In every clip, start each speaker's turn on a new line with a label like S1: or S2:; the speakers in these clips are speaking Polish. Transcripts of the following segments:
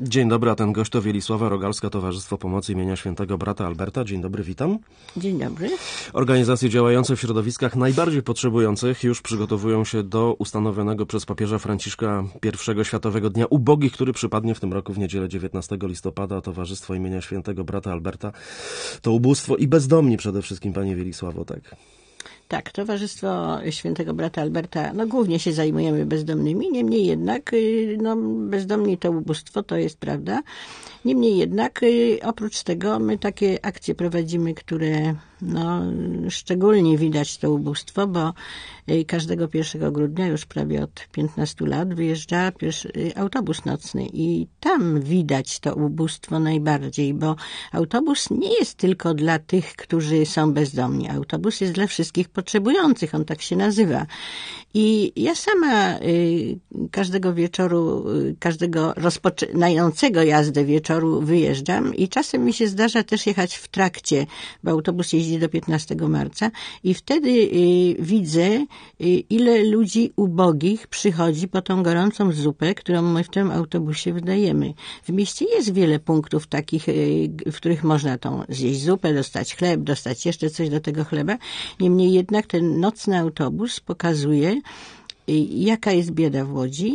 S1: Dzień dobry, a ten gość to Wielisława Rogalska, Towarzystwo Pomocy imienia Świętego Brata Alberta. Dzień dobry, witam.
S2: Dzień dobry.
S1: Organizacje działające w środowiskach najbardziej potrzebujących już przygotowują się do ustanowionego przez papieża Franciszka I Światowego Dnia Ubogich, który przypadnie w tym roku w niedzielę 19 listopada. Towarzystwo imienia Świętego Brata Alberta to ubóstwo i bezdomni przede wszystkim, panie Wielisławo, tak?
S2: Tak, Towarzystwo Świętego Brata Alberta, głównie się zajmujemy bezdomnymi, niemniej jednak, bezdomni to ubóstwo, to jest prawda. Niemniej jednak, oprócz tego my takie akcje prowadzimy, które szczególnie widać to ubóstwo, bo każdego 1 grudnia już prawie od 15 lat wyjeżdża autobus nocny i tam widać to ubóstwo najbardziej, bo autobus nie jest tylko dla tych, którzy są bezdomni. Autobus jest dla wszystkich potrzebujących, on tak się nazywa. I ja sama każdego wieczoru, każdego rozpoczynającego jazdę wieczoru wyjeżdżam i czasem mi się zdarza też jechać w trakcie, bo autobus jeździ do 15 marca i wtedy widzę, ile ludzi ubogich przychodzi po tą gorącą zupę, którą my w tym autobusie wydajemy. W mieście jest wiele punktów takich, w których można zjeść zupę, dostać chleb, dostać jeszcze coś do tego chleba. Niemniej jednak ten nocny autobus pokazuje, jaka jest bieda w Łodzi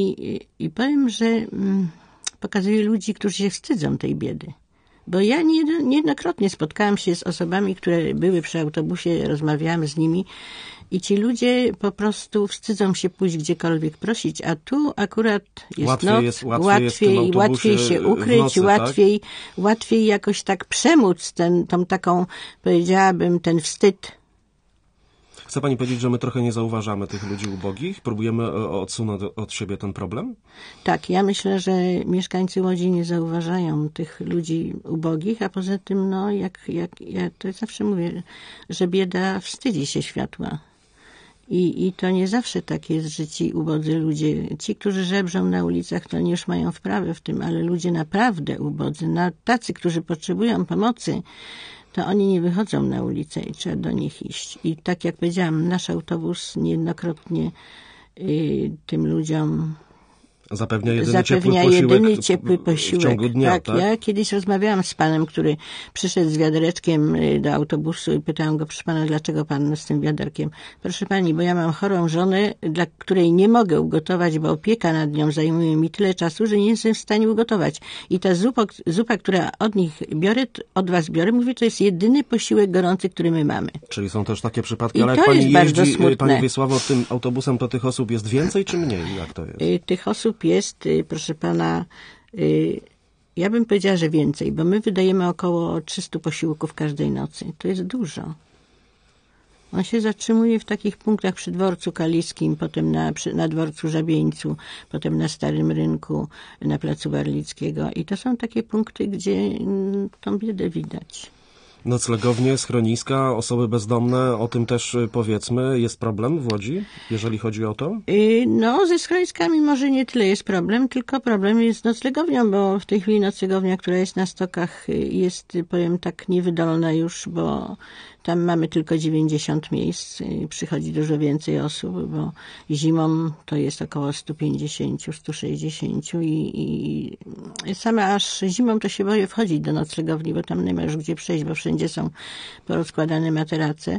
S2: i powiem, że pokazuje ludzi, którzy się wstydzą tej biedy. Bo ja niejednokrotnie spotkałam się z osobami, które były przy autobusie, rozmawiałam z nimi i ci ludzie po prostu wstydzą się pójść gdziekolwiek prosić, a tu akurat jest łatwiej się ukryć,
S1: nocy,
S2: łatwiej jakoś tak przemóc tą taką, powiedziałabym, ten wstyd.
S1: Chce pani powiedzieć, że my trochę nie zauważamy tych ludzi ubogich? Próbujemy odsunąć od siebie ten problem?
S2: Tak, ja myślę, że mieszkańcy Łodzi nie zauważają tych ludzi ubogich, a poza tym, jak ja to zawsze mówię, że bieda wstydzi się światła. I to nie zawsze tak jest, że ci ubodzy ludzie, ci, którzy żebrzą na ulicach, to oni już mają wprawę w tym, ale ludzie naprawdę ubodzy, tacy, którzy potrzebują pomocy, to oni nie wychodzą na ulicę i trzeba do nich iść. I tak jak powiedziałam, nasz autobus niejednokrotnie tym ludziom
S1: zapewnia jedyny ciepły posiłek w ciągu dnia, tak?
S2: Ja kiedyś rozmawiałam z panem, który przyszedł z wiadereczkiem do autobusu i pytałam go, proszę pana, dlaczego pan z tym wiaderkiem? Proszę pani, bo ja mam chorą żonę, dla której nie mogę ugotować, bo opieka nad nią zajmuje mi tyle czasu, że nie jestem w stanie ugotować. I ta zupa, która od was biorę, mówię, to jest jedyny posiłek gorący, który my mamy.
S1: Czyli są też takie przypadki,
S2: I
S1: ale
S2: jak
S1: jak pani jeździ, pani
S2: Wiesławo,
S1: tym autobusem, to tych osób jest więcej czy mniej? Jak to jest?
S2: Tych osób jest, proszę pana, ja bym powiedziała, że więcej, bo my wydajemy około 300 posiłków każdej nocy. To jest dużo. On się zatrzymuje w takich punktach przy dworcu Kaliskim, potem na dworcu Żabieńcu, potem na Starym Rynku, na placu Warlickiego. I to są takie punkty, gdzie tą biedę widać.
S1: Noclegownie, schroniska, osoby bezdomne, o tym też powiedzmy. Jest problem w Łodzi, jeżeli chodzi o to?
S2: Ze schroniskami może nie tyle jest problem, tylko problem jest z noclegownią, bo w tej chwili noclegownia, która jest na Stokach, jest, powiem tak, niewydolna już, bo tam mamy tylko 90 miejsc. Przychodzi dużo więcej osób, bo zimą to jest około 150, 160 i sama aż zimą to się boję wchodzić do noclegowni, bo tam nie ma już gdzie przejść, bo wszędzie są porozkładane materace.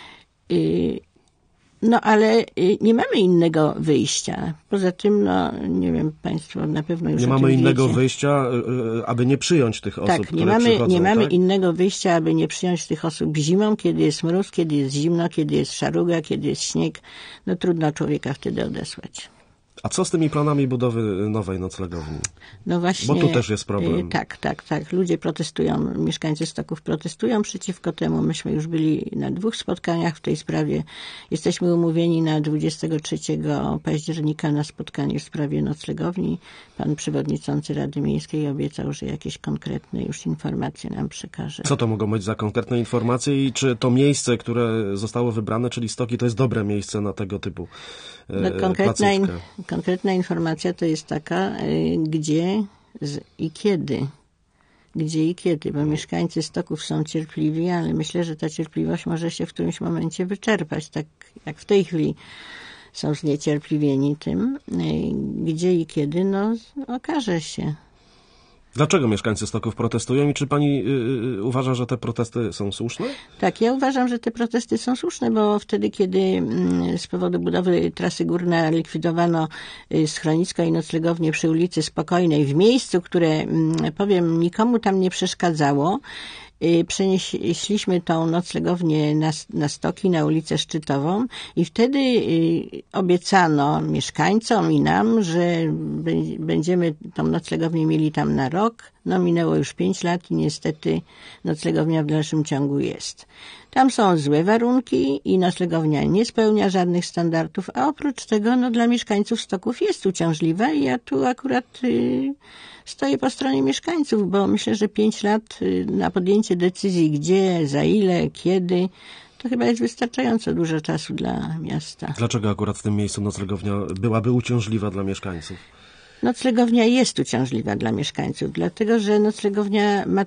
S2: Ale nie mamy innego wyjścia. Poza tym, nie wiem, państwo na pewno już
S1: nie mamy innego wyjścia, aby nie przyjąć tych osób,
S2: które
S1: przychodzą.
S2: Nie mamy innego wyjścia, aby nie przyjąć tych osób zimą, kiedy jest mróz, kiedy jest zimno, kiedy jest szaruga, kiedy jest śnieg. Trudno człowieka wtedy odesłać.
S1: A co z tymi planami budowy nowej noclegowni?
S2: Właśnie,
S1: bo tu też jest problem.
S2: Tak. Ludzie protestują, mieszkańcy Stoków protestują przeciwko temu. Myśmy już byli na 2 spotkaniach w tej sprawie. Jesteśmy umówieni na 23 października na spotkanie w sprawie noclegowni. Pan przewodniczący Rady Miejskiej obiecał, że jakieś konkretne już informacje nam przekaże.
S1: Co to mogą być za konkretne informacje i czy to miejsce, które zostało wybrane, czyli Stoki, to jest dobre miejsce na tego typu
S2: Konkretna informacja to jest taka, gdzie i kiedy. Bo mieszkańcy Stoków są cierpliwi, ale myślę, że ta cierpliwość może się w którymś momencie wyczerpać, tak jak w tej chwili są zniecierpliwieni tym. Gdzie i kiedy, okaże się.
S1: Dlaczego mieszkańcy Stoków protestują i czy pani uważa, że te protesty są słuszne?
S2: Tak, ja uważam, że te protesty są słuszne, bo wtedy, kiedy z powodu budowy trasy górnej likwidowano schronisko i noclegownie przy ulicy Spokojnej w miejscu, które, powiem, nikomu tam nie przeszkadzało, przenieśliśmy tą noclegownię na Stoki, na ulicę Szczytową i wtedy obiecano mieszkańcom i nam, że będziemy tą noclegownię mieli tam na rok. No minęło już 5 lat i niestety noclegownia w dalszym ciągu jest. Tam są złe warunki i noclegownia nie spełnia żadnych standardów, a oprócz tego no, dla mieszkańców Stoków jest uciążliwa i ja tu akurat stoję po stronie mieszkańców, bo myślę, że 5 lat na podjęcie decyzji gdzie, za ile, kiedy, to chyba jest wystarczająco dużo czasu dla miasta.
S1: Dlaczego akurat w tym miejscu noclegownia byłaby uciążliwa dla mieszkańców?
S2: Noclegownia jest uciążliwa dla mieszkańców, dlatego że noclegownia ma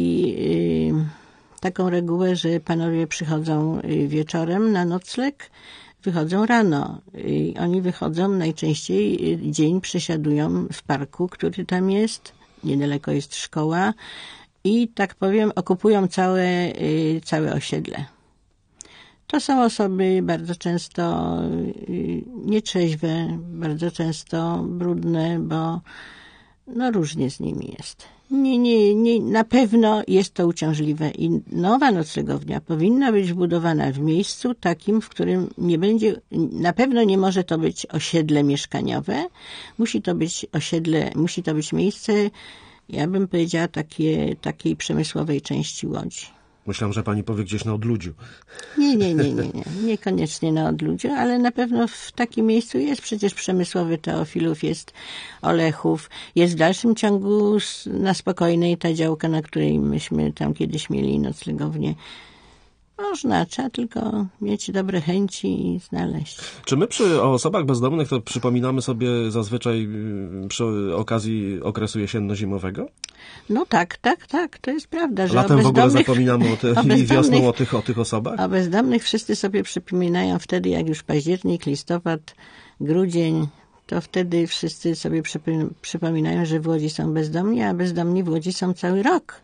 S2: taką regułę, że panowie przychodzą wieczorem na nocleg, wychodzą rano. I oni wychodzą najczęściej, dzień przesiadują w parku, który tam jest, niedaleko jest szkoła i tak powiem okupują całe osiedle. To są osoby bardzo często nietrzeźwe, bardzo często brudne, bo no różnie z nimi jest. Na pewno jest to uciążliwe i nowa noclegownia powinna być wbudowana w miejscu takim, w którym nie będzie, na pewno nie może to być osiedle mieszkaniowe, musi to być osiedle, musi to być miejsce, ja bym powiedziała, takiej przemysłowej części Łodzi.
S1: Myślałem, że pani powie gdzieś na odludziu.
S2: Nie. Niekoniecznie na odludziu, ale na pewno w takim miejscu jest przecież przemysłowy Teofilów, jest Olechów, jest w dalszym ciągu na Spokojnej ta działka, na której myśmy tam kiedyś mieli noclegownię. Można, trzeba tylko mieć dobre chęci i znaleźć.
S1: Czy my o osobach bezdomnych to przypominamy sobie zazwyczaj przy okazji okresu jesienno-zimowego?
S2: No tak, to jest prawda. Że
S1: latem w ogóle zapominamy i wiosną o tych osobach?
S2: O bezdomnych wszyscy sobie przypominają wtedy, jak już październik, listopad, grudzień, to wtedy wszyscy sobie przypominają, że w Łodzi są bezdomni, a bezdomni w Łodzi są cały rok.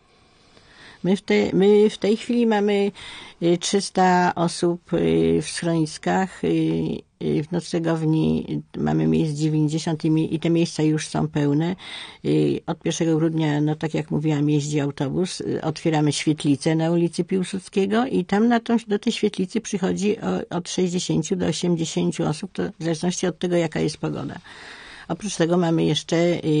S2: My w tej chwili mamy 300 osób w schroniskach, w noclegowni mamy miejsc 90 i te miejsca już są pełne. Od 1 grudnia, no tak jak mówiłam, jeździ autobus. Otwieramy świetlicę na ulicy Piłsudskiego i tam do tej świetlicy przychodzi od 60 do 80 osób, to w zależności od tego, jaka jest pogoda. Oprócz tego mamy jeszcze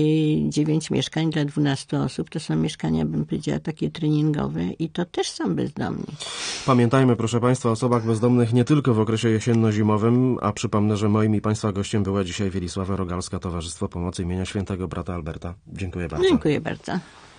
S2: 9 mieszkań dla 12 osób. To są mieszkania, bym powiedziała, takie treningowe i to też są bezdomni.
S1: Pamiętajmy, proszę państwa, o osobach bezdomnych nie tylko w okresie jesienno-zimowym, a przypomnę, że moim i państwa gościem była dzisiaj Wielisława Rogalska, Towarzystwo Pomocy imienia Świętego Brata Alberta. Dziękuję bardzo.
S2: Dziękuję bardzo.